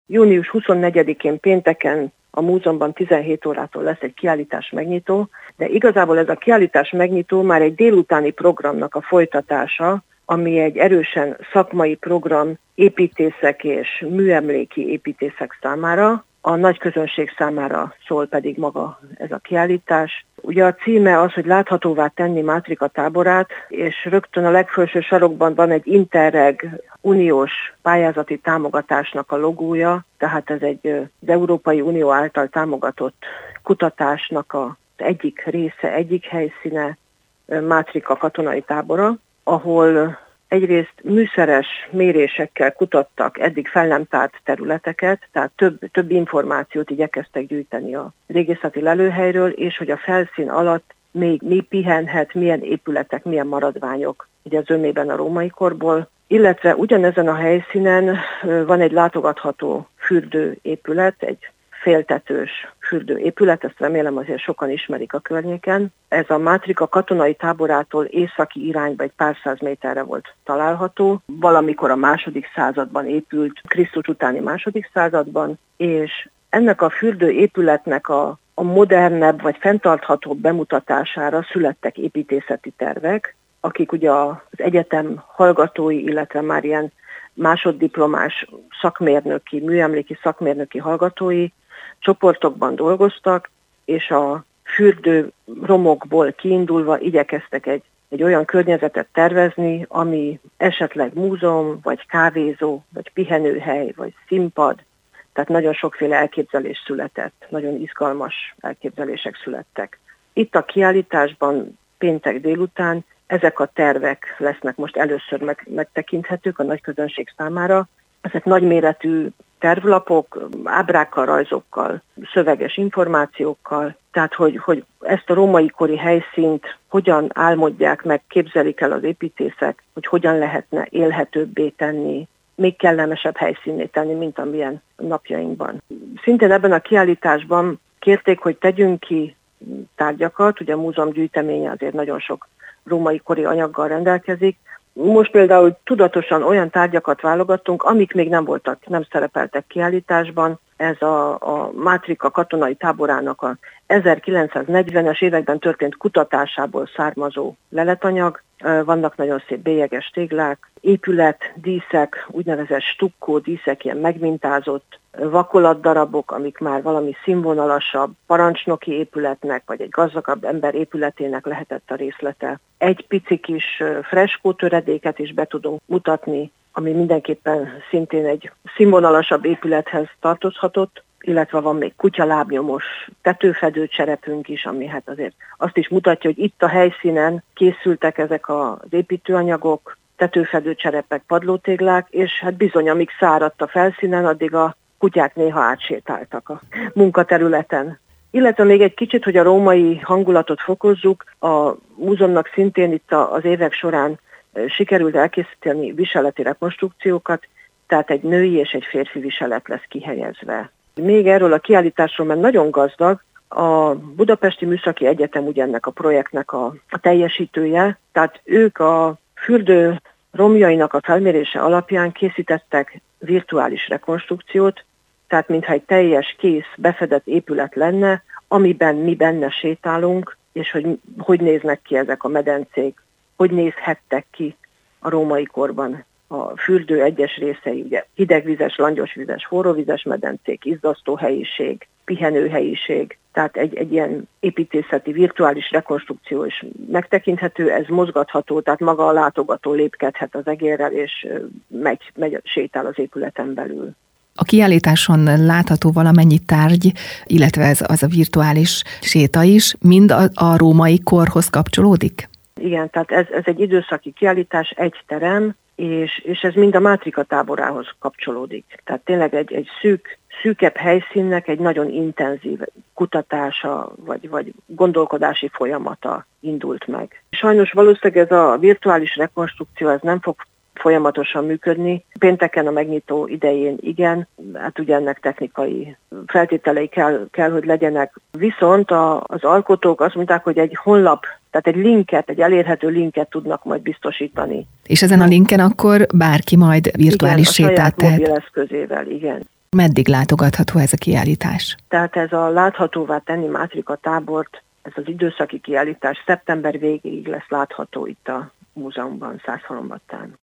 Június 24-én pénteken a múzeumban 17 órától lesz egy kiállítás megnyitó, de igazából ez a kiállítás megnyitó már egy délutáni programnak a folytatása, ami egy erősen szakmai program építészek és műemléki építészek számára, a nagy közönség számára szól pedig maga ez a kiállítás. Ugye a címe az, hogy láthatóvá tenni Mátrika táborát, és rögtön a legfelső sarokban van egy Interreg uniós pályázati támogatásnak a logója, tehát ez az Európai Unió által támogatott kutatásnak az egyik része, egyik helyszíne Mátrika katonai tábora, ahol egyrészt műszeres mérésekkel kutattak eddig fel nem tárt területeket, tehát több információt igyekeztek gyűjteni a régészeti lelőhelyről, és hogy a felszín alatt még mi pihenhet, milyen épületek, milyen maradványok, ugye zömében a római korból, illetve ugyanezen a helyszínen van egy látogatható fürdőépület, egy féltetős fürdőépület, ezt remélem azért sokan ismerik a környéken. Ez a Mátrika katonai táborától északi irányba egy pár száz méterre volt található. Valamikor a második században épült, Krisztus utáni második században, és ennek a fürdőépületnek a modernebb vagy fenntarthatóbb bemutatására születtek építészeti tervek, akik ugye az egyetem hallgatói, illetve már ilyen másoddiplomás szakmérnöki, műemléki szakmérnöki hallgatói csoportokban dolgoztak, és a fürdő romokból kiindulva igyekeztek egy olyan környezetet tervezni, ami esetleg múzeum, vagy kávézó, vagy pihenőhely, vagy színpad, tehát nagyon sokféle elképzelés született, nagyon izgalmas elképzelések születtek. Itt a kiállításban péntek délután ezek a tervek lesznek most először megtekinthetők a nagy közönség számára. Ezek nagyméretű tervlapok, ábrákkal, rajzokkal, szöveges információkkal, tehát hogy ezt a római kori helyszínt hogyan álmodják meg, képzelik el az építészek, hogy hogyan lehetne élhetőbbé tenni, még kellemesebb helyszínné tenni, mint amilyen napjainkban. Szintén ebben a kiállításban kérték, hogy tegyünk ki tárgyakat, ugye a múzeum gyűjteménye azért nagyon sok római kori anyaggal rendelkezik. Most például tudatosan olyan tárgyakat válogattunk, amik még nem szerepeltek kiállításban. Ez a Mátrika katonai táborának a 1940-es években történt kutatásából származó leletanyag. Vannak nagyon szép bélyeges téglák, épület, díszek, úgynevezett stukkó díszek, ilyen megmintázott vakolatdarabok, amik már valami színvonalasabb parancsnoki épületnek, vagy egy gazdagabb ember épületének lehetett a részlete. Egy pici kis freskótöredéket is be tudunk mutatni, ami mindenképpen szintén egy színvonalasabb épülethez tartozhatott, illetve van még kutyalábnyomos tetőfedő cserepünk is, ami hát azért azt is mutatja, hogy itt a helyszínen készültek ezek az építőanyagok, tetőfedő cserepek, padlótéglák, és hát bizony, amíg száradt a felszínen, addig a kutyák néha átsétáltak a munkaterületen. Illetve még egy kicsit, hogy a római hangulatot fokozzuk, a múzeumnak szintén itt az évek során sikerült elkészíteni viseleti rekonstrukciókat, tehát egy női és egy férfi viselet lesz kihelyezve. Még erről a kiállításról, mert nagyon gazdag, a Budapesti Műszaki Egyetem ugye ennek a projektnek a teljesítője, tehát ők a fürdő romjainak a felmérése alapján készítettek virtuális rekonstrukciót, tehát mintha egy teljes, kész, befedett épület lenne, amiben mi benne sétálunk, és hogy néznek ki ezek a medencék, hogy nézhettek ki a római korban a fürdő egyes részei, ugye hidegvizes, langyosvizes, forróvizes medencék, izzasztó helyiség, pihenőhelyiség, tehát egy ilyen építészeti, virtuális rekonstrukció is megtekinthető, ez mozgatható, tehát maga a látogató lépkedhet az egérrel, és sétál az épületen belül. A kiállításon látható valamennyi tárgy, illetve az a virtuális séta is, mind a római korhoz kapcsolódik? Igen, tehát ez egy időszaki kiállítás, egy terem, és ez mind a Mátrika táborához kapcsolódik. Tehát tényleg egy szűkebb helyszínnek egy nagyon intenzív kutatása, vagy gondolkodási folyamata indult meg. Sajnos valószínűleg ez a virtuális rekonstrukció ez nem fog folyamatosan működni. Pénteken a megnyitó idején igen, hát ugye ennek technikai feltételei kell, hogy legyenek. Viszont az alkotók azt mondták, hogy egy honlap, tehát egy elérhető linket tudnak majd biztosítani. És ezen a linken akkor bárki majd virtuális sétát tehet? Igen, a saját mobileszközével, igen. Meddig látogatható ez a kiállítás? Tehát ez a láthatóvá tenni Mátrika tábort, ez az időszaki kiállítás szeptember végéig lesz látható itt a múzeumban, Szászhalombattán.